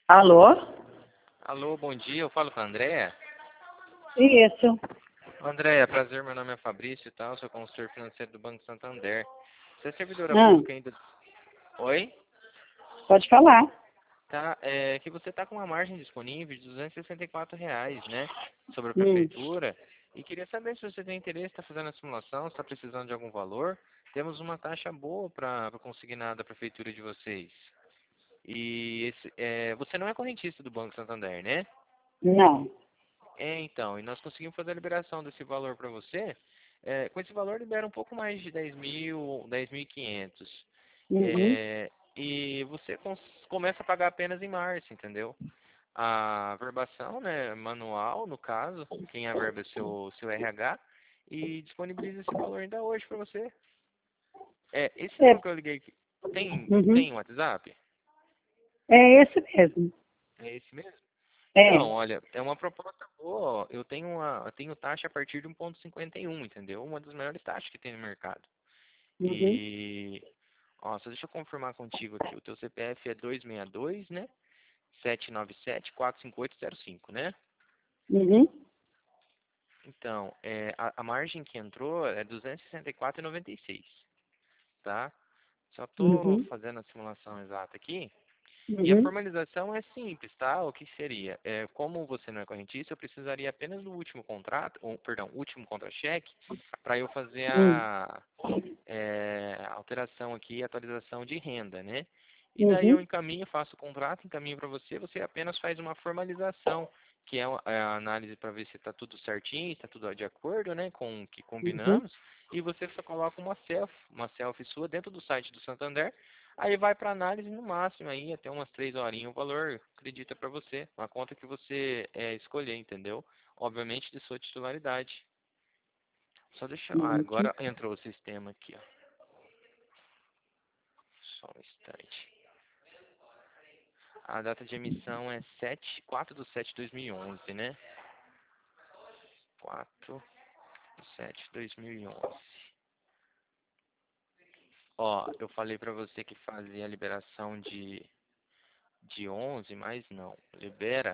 Alô? Alô, bom dia, eu falo com a Andréia. Isso. Andréia, prazer, meu nome é Fabrício e tal, sou consultor financeiro do Banco Santander. Você é servidora Ah, pública ainda... Oi? pode falar. Tá, que você está com uma margem disponível de R$ 264, né, sobre a Hum. prefeitura, e queria saber se você tem interesse, está fazendo a simulação, se está precisando de algum valor. Temos uma taxa boa para consignar da prefeitura de vocês. E você não é correntista do Banco Santander, né? Não. Então, e nós conseguimos fazer a liberação desse valor para você. Com esse valor libera um pouco mais de 10 mil, 10.500. Uhum. E você começa a pagar apenas em março, entendeu? A verbação, né, manual, no caso, quem averba é seu RH, e disponibiliza esse valor ainda hoje para você. Esse É, número que eu liguei aqui, uhum. tem WhatsApp? É esse mesmo. É esse mesmo? Então, É. olha, é uma proposta boa, ó. Eu tenho taxa a partir de 1,51, entendeu? Uma das melhores taxas que tem no mercado. Uhum. E, ó, só deixa eu confirmar contigo aqui. O teu CPF é 262, né? 797-45805, né? Uhum. Então, a margem que entrou é 264,96, tá? Só tô Uhum. fazendo a simulação exata aqui. E a Uhum. formalização é simples, tá? O que seria? Como você não é correntista, eu precisaria apenas do último contrato, último contra-cheque, para eu fazer Uhum. a alteração aqui, atualização de renda, né? E daí eu Uhum. encaminho, faço o contrato, encaminho para você, você apenas faz uma formalização, que é a análise para ver se está tudo certinho, está tudo de acordo, né, com o que Uhum. combinamos, e você só coloca uma selfie sua dentro do site do Santander. Aí vai para análise no máximo aí, até umas 3 horinhas, o valor acredita para você, uma conta que você escolher, entendeu? Obviamente de sua titularidade. Só deixa eu... Uhum. agora entrou o sistema aqui, ó. Só um instante. A data de emissão é 4/7/2011, né? 4/7/2011. Ó, eu falei para você que fazia a liberação de 11, mas não. Libera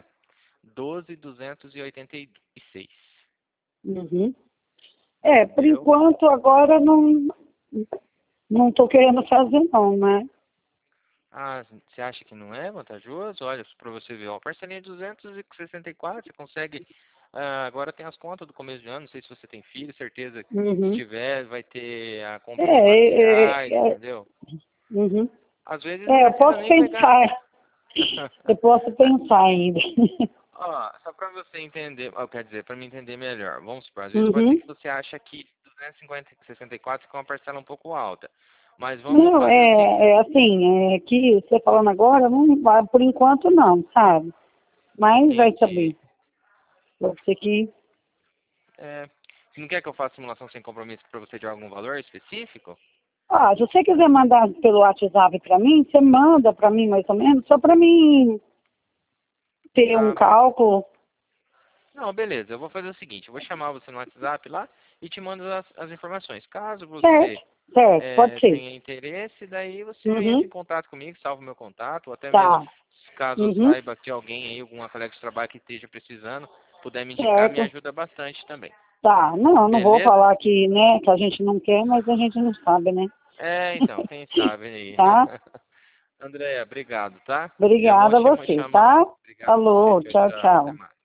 12.286. Uhum. É, por Entendeu? enquanto agora não tô querendo fazer não, né? Ah, você acha que não é vantajoso? Olha, para você ver, ó, parcelinha de 264, você consegue. Agora tem as contas do começo de ano, não sei se você tem filho, certeza que se Uhum. tiver, vai ter a É, compra de materiais, entendeu? uhum. Às vezes não É, eu precisa posso nem pegar. pensar. Eu posso pensar ainda. Ó, só para você entender, quer dizer, para me entender melhor, vamos supor, às vezes pode ser Uhum. que você acha que 264 fica uma parcela um pouco alta, mas vamos Não, fazer o seguinte. é assim, é que você falando agora, não, por enquanto não, sabe? Mas vai Entendi. saber. Pode ser que. Você não quer que eu faça simulação sem compromisso para você de algum valor específico? Ah, se você quiser mandar pelo WhatsApp para mim, você manda para mim mais ou menos, só para mim ter um Ah, cálculo. não, beleza. Eu vou fazer o seguinte, eu vou chamar você no WhatsApp lá e te mando as informações. Caso você Certo, certo, pode ser. tenha interesse, daí você entra Uhum, em contato comigo, salva o meu contato, ou até mesmo tá. caso eu Uhum, saiba que alguém aí, alguma colega de trabalho que esteja precisando, puder me indicar, me certo. ajuda bastante também. Tá. Não vou Beleza? falar que, né, que a gente não quer, mas a gente não sabe, né? Então, quem sabe aí. Tá? Andréia, obrigado, tá? Já vou Obrigada a você, chamar. tá? Obrigado a você. Falou, Tchau, tchau, tchau. Até tchau. mais.